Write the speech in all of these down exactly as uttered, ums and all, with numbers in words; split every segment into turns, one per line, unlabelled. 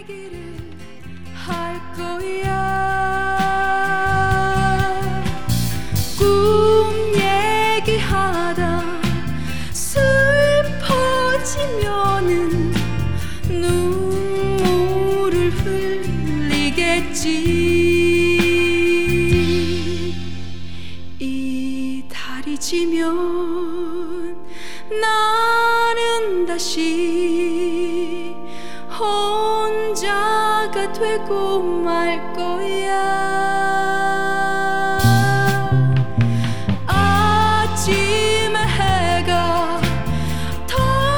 얘기를 할 거야. 꿈 얘기하다 슬퍼지면은 눈물을 흘리겠지. 이 달이 지면 나는 다시 혼자가 되고 말 거야. 아침에 해가 더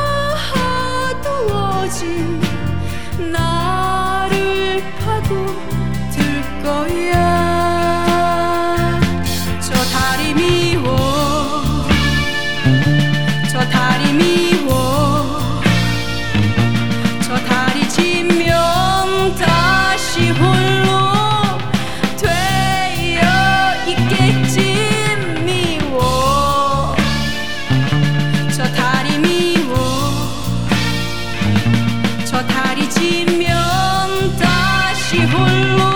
어두워진 나를 파고들 거야. 저 달이 미워, 저 달이 미워, 저 달이 지면 다시 홀로 되어 있겠지. 미워, 저 달이 미워, 저 달이 지면 다시 홀로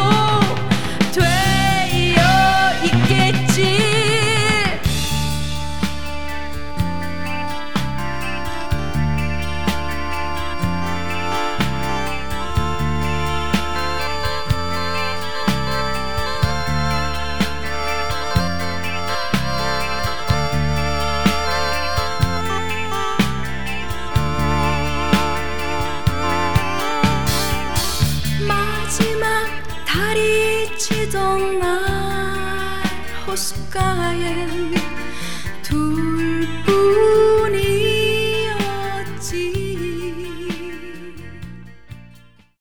되어 있겠지. 마지막 달이 지던 날 호숫가에 두